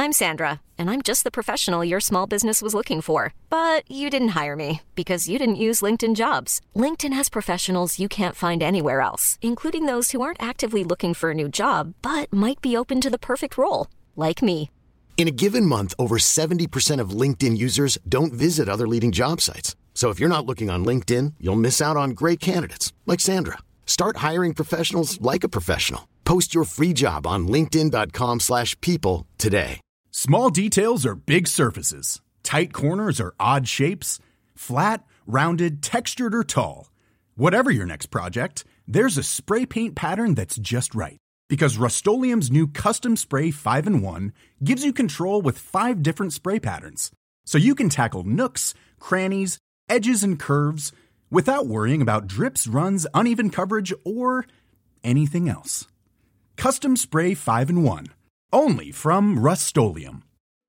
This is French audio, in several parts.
I'm Sandra, and I'm just the professional your small business was looking for. But you didn't hire me because you didn't use LinkedIn Jobs. LinkedIn has professionals you can't find anywhere else, including those who aren't actively looking for a new job, but might be open to the perfect role, like me. In a given month, over 70% of LinkedIn users don't visit other leading job sites. So if you're not looking on LinkedIn, you'll miss out on great candidates like Sandra. Start hiring professionals like a professional. Post your free job on linkedin.com/people today. Small details are big surfaces. Tight corners are odd shapes. Flat, rounded, textured, or tall. Whatever your next project, there's a spray paint pattern that's just right. Because Rust-Oleum's new Custom Spray 5-in-1 gives you control with 5 different spray patterns. So you can tackle nooks, crannies, edges, and curves without worrying about drips, runs, uneven coverage, or anything else. Custom Spray 5-in-1. Only from Rust-Oleum.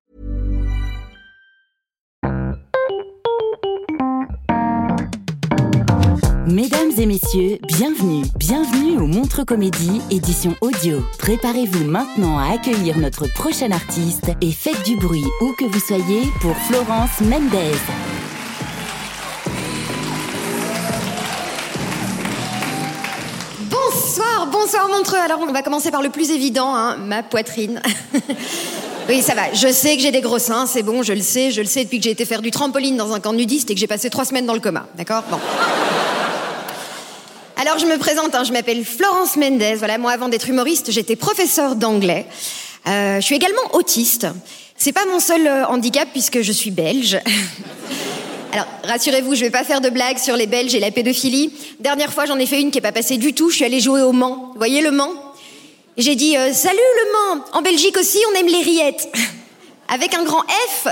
Mesdames et messieurs, bienvenue au Montreux Comédie, édition audio. Préparez-vous maintenant à accueillir notre prochain artiste et faites du bruit où que vous soyez pour Florence Mendes. Bonsoir Montreux. Alors on va commencer par le plus évident, ma poitrine. Oui, ça va. Je sais que j'ai des gros seins, c'est bon, je le sais depuis que j'ai été faire du trampoline dans un camp nudiste et que j'ai passé 3 semaines dans le coma, d'accord ? Bon. Alors je me présente, je m'appelle Florence Mendes. Voilà, moi avant d'être humoriste, j'étais professeure d'anglais. Je suis également autiste. C'est pas mon seul handicap puisque je suis belge. Alors, rassurez-vous, je vais pas faire de blagues sur les Belges et la pédophilie. Dernière fois, j'en ai fait une qui est pas passée du tout. Je suis allée jouer au Mans. Vous voyez le Mans ? Et j'ai dit « Salut le Mans ! En Belgique aussi, on aime les rillettes. » Avec un grand F.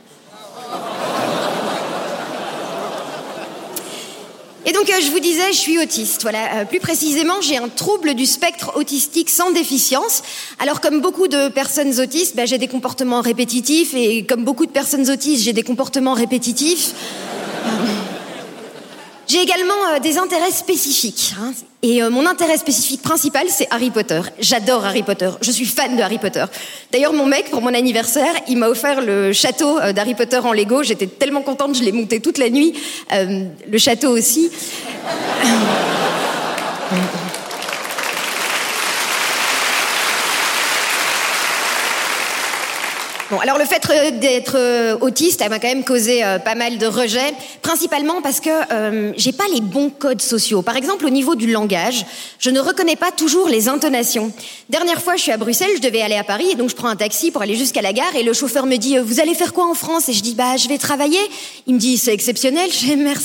Et donc, je vous disais, je suis autiste. Voilà, plus précisément, j'ai un trouble du spectre autistique sans déficience. Alors, comme beaucoup de personnes autistes, j'ai des comportements répétitifs. Et comme beaucoup de personnes autistes, j'ai des comportements répétitifs. J'ai également des intérêts spécifiques. Et mon intérêt spécifique principal, c'est Harry Potter. J'adore Harry Potter. Je suis fan de Harry Potter. D'ailleurs, mon mec, pour mon anniversaire, il m'a offert le château d'Harry Potter en Lego. J'étais tellement contente, je l'ai monté toute la nuit. Le château aussi. Bon, alors le fait d'être autiste, ça m'a quand même causé pas mal de rejets, principalement parce que j'ai pas les bons codes sociaux. Par exemple, au niveau du langage, je ne reconnais pas toujours les intonations. Dernière fois, je suis à Bruxelles, je devais aller à Paris, et donc je prends un taxi pour aller jusqu'à la gare, et le chauffeur me dit « Vous allez faire quoi en France ?» Et je dis « Je vais travailler. » Il me dit « C'est exceptionnel. » Je dis « Merci. »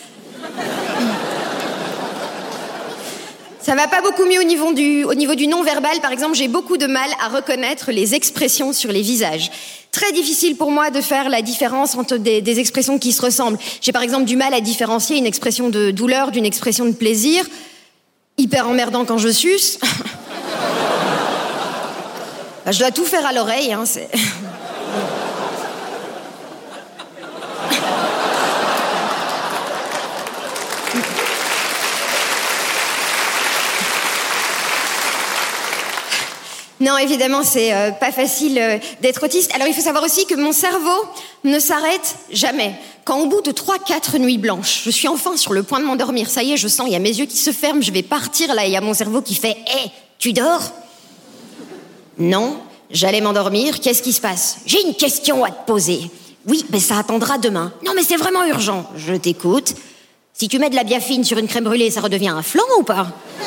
Ça va pas beaucoup mieux au niveau du non-verbal. Par exemple, j'ai beaucoup de mal à reconnaître les expressions sur les visages. Très difficile pour moi de faire la différence entre des expressions qui se ressemblent. J'ai par exemple du mal à différencier une expression de douleur d'une expression de plaisir. Hyper emmerdant quand je suce. Je dois tout faire à l'oreille, c'est... Non, évidemment, c'est pas facile d'être autiste. Alors, il faut savoir aussi que mon cerveau ne s'arrête jamais. Quand au bout de 3-4 nuits blanches, je suis enfin sur le point de m'endormir, ça y est, je sens, il y a mes yeux qui se ferment, je vais partir là, il y a mon cerveau qui fait « Hé, tu dors ?» Non, j'allais m'endormir, qu'est-ce qui se passe ? J'ai une question à te poser. Oui, mais ça attendra demain. Non, mais c'est vraiment urgent. Je t'écoute. Si tu mets de la biafine sur une crème brûlée, ça redevient un flan ou pas ?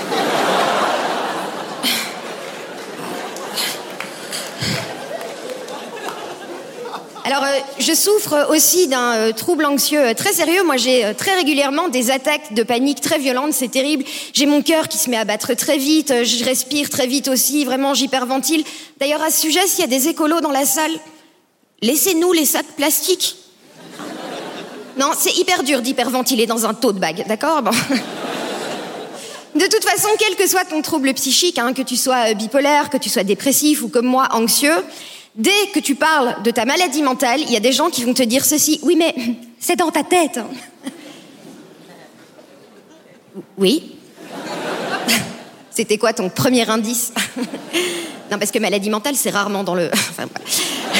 Alors, je souffre aussi d'un trouble anxieux très sérieux. Moi, j'ai très régulièrement des attaques de panique très violentes, c'est terrible. J'ai mon cœur qui se met à battre très vite, je respire très vite aussi, vraiment, j'hyperventile. D'ailleurs, à ce sujet, s'il y a des écolos dans la salle, laissez-nous les sacs plastiques. Non, c'est hyper dur d'hyperventiler dans un tote bag, d'accord ? Bon. De toute façon, quel que soit ton trouble psychique, que tu sois bipolaire, que tu sois dépressif ou comme moi, anxieux, dès que tu parles de ta maladie mentale, il y a des gens qui vont te dire ceci. Oui, mais c'est dans ta tête. Oui. C'était quoi ton premier indice ? Non, parce que maladie mentale, c'est rarement dans le... Enfin, voilà.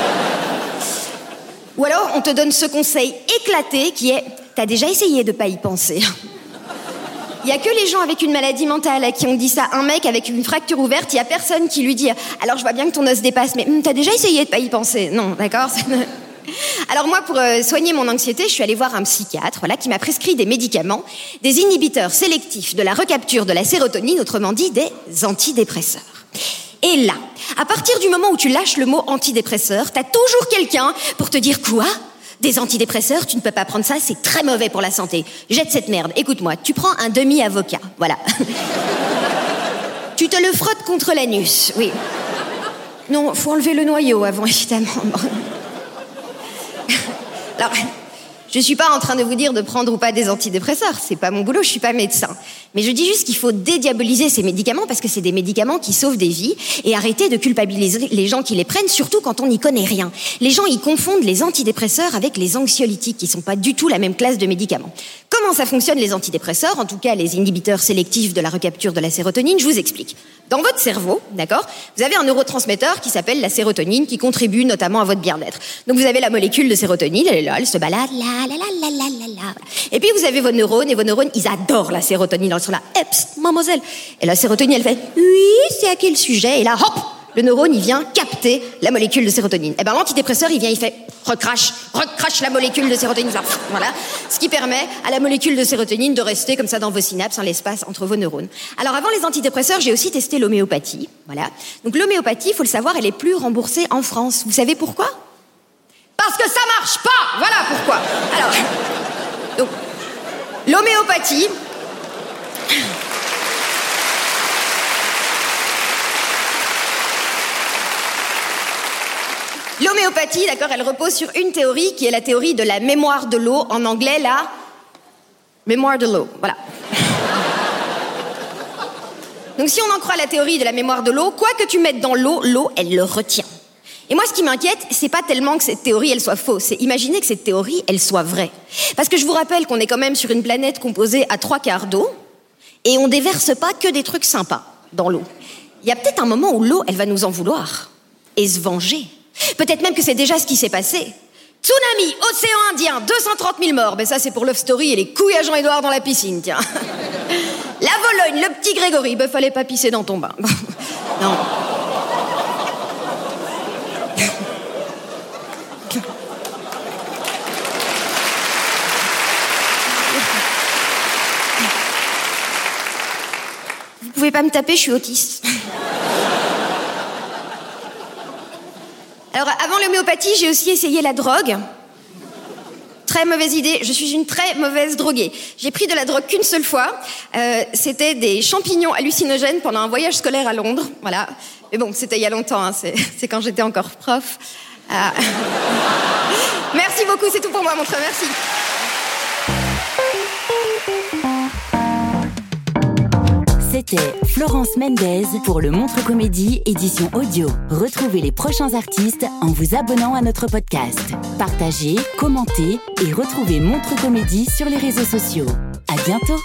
Ou alors, on te donne ce conseil éclaté qui est « T'as déjà essayé de pas y penser ?» Il y a que les gens avec une maladie mentale à qui on dit ça. Un mec avec une fracture ouverte, il y a personne qui lui dit « Alors, je vois bien que ton os dépasse, mais t'as déjà essayé de pas y penser ?» Non, d'accord. Alors moi, pour soigner mon anxiété, je suis allée voir un psychiatre, voilà, qui m'a prescrit des médicaments, des inhibiteurs sélectifs de la recapture de la sérotonine, autrement dit des antidépresseurs. Et là, à partir du moment où tu lâches le mot antidépresseur, t'as toujours quelqu'un pour te dire quoi ? Des antidépresseurs, tu ne peux pas prendre ça, c'est très mauvais pour la santé. Jette cette merde. Écoute-moi, tu prends un demi-avocat, voilà. Tu te le frottes contre l'anus, oui. Non, faut enlever le noyau avant, évidemment. Alors, je suis pas en train de vous dire de prendre ou pas des antidépresseurs, c'est pas mon boulot, je suis pas médecin. Mais je dis juste qu'il faut dédiaboliser ces médicaments parce que c'est des médicaments qui sauvent des vies et arrêter de culpabiliser les gens qui les prennent, surtout quand on n'y connaît rien. Les gens, ils confondent les antidépresseurs avec les anxiolytiques qui sont pas du tout la même classe de médicaments. Comment ça fonctionne les antidépresseurs, en tout cas les inhibiteurs sélectifs de la recapture de la sérotonine, je vous explique. Dans votre cerveau, d'accord, vous avez un neurotransmetteur qui s'appelle la sérotonine qui contribue notamment à votre bien-être. Donc vous avez la molécule de sérotonine, elle est là, elle se balade, là. Et puis vous avez vos neurones, et vos neurones, ils adorent la sérotonine. Ils sont là, psst, mademoiselle. Et la sérotonine, elle fait, oui, c'est à quel sujet? Et là, hop, le neurone, il vient capter la molécule de sérotonine. Et ben l'antidépresseur, il vient, il fait, recrache la molécule de sérotonine. Voilà. Ce qui permet à la molécule de sérotonine de rester comme ça dans vos synapses, en l'espace entre vos neurones. Alors avant les antidépresseurs, j'ai aussi testé l'homéopathie. Voilà. Donc l'homéopathie, il faut le savoir, elle est plus remboursée en France. Vous savez pourquoi? Parce que ça marche pas. Voilà pourquoi. Alors, donc, l'homéopathie. L'homéopathie, d'accord, elle repose sur une théorie qui est la théorie de la mémoire de l'eau. En anglais, la mémoire de l'eau. Voilà. Donc si on en croit la théorie de la mémoire de l'eau, quoi que tu mettes dans l'eau, l'eau, elle le retient. Et moi, ce qui m'inquiète, c'est pas tellement que cette théorie, elle soit fausse, c'est imaginer que cette théorie, elle soit vraie. Parce que je vous rappelle qu'on est quand même sur une planète composée à 3/4 d'eau, et on déverse pas que des trucs sympas dans l'eau. Il y a peut-être un moment où l'eau, elle va nous en vouloir, et se venger. Peut-être même que c'est déjà ce qui s'est passé. Tsunami, océan Indien, 230 000 morts. Ben ça, c'est pour Love Story et les couilles à Jean-Édouard dans la piscine, tiens. La Vologne, le petit Grégory, ben fallait pas pisser dans ton bain. Non. Vous pouvez pas me taper, je suis autiste. Alors, avant l'homéopathie, j'ai aussi essayé la drogue. Très mauvaise idée, je suis une très mauvaise droguée. J'ai pris de la drogue qu'une seule fois. C'était des champignons hallucinogènes pendant un voyage scolaire à Londres. Voilà. Mais bon, c'était il y a longtemps, hein. C'est quand j'étais encore prof. Merci beaucoup, c'est tout pour moi, Montreux, merci. C'était Florence Mendez pour le Montreux Comédie édition audio. Retrouvez les prochains artistes en vous abonnant à notre podcast. Partagez, commentez et retrouvez Montreux Comédie sur les réseaux sociaux. À bientôt.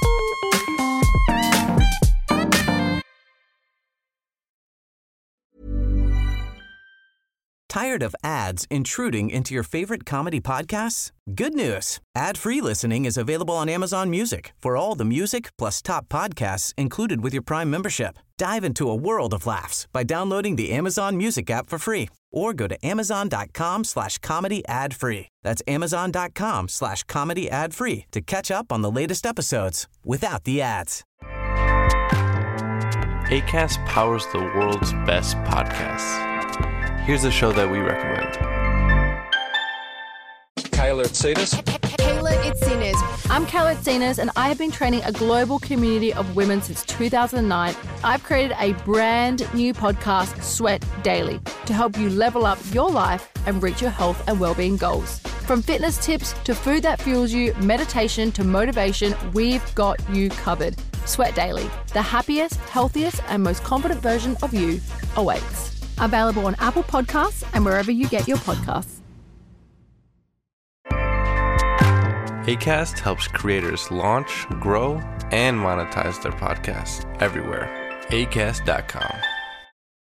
Tired of ads intruding into your favorite comedy podcasts? Good news. Ad-free listening is available on Amazon Music for all the music plus top podcasts included with your Prime membership. Dive into a world of laughs by downloading the Amazon Music app for free or go to amazon.com/comedy ad-free. That's amazon.com/comedy ad-free to catch up on the latest episodes without the ads. Acast powers the world's best podcasts. Here's a show that we recommend. Kayla Itsinas. Kayla Itsinas. I'm Kayla Itsinas, and I have been training a global community of women since 2009. I've created a brand new podcast, Sweat Daily, to help you level up your life and reach your health and well-being goals. From fitness tips to food that fuels you, meditation to motivation, we've got you covered. Sweat Daily, the happiest, healthiest, and most confident version of you awaits. Available on Apple Podcasts and wherever you get your podcasts. Acast helps creators launch, grow, and monetize their podcasts everywhere. Acast.com.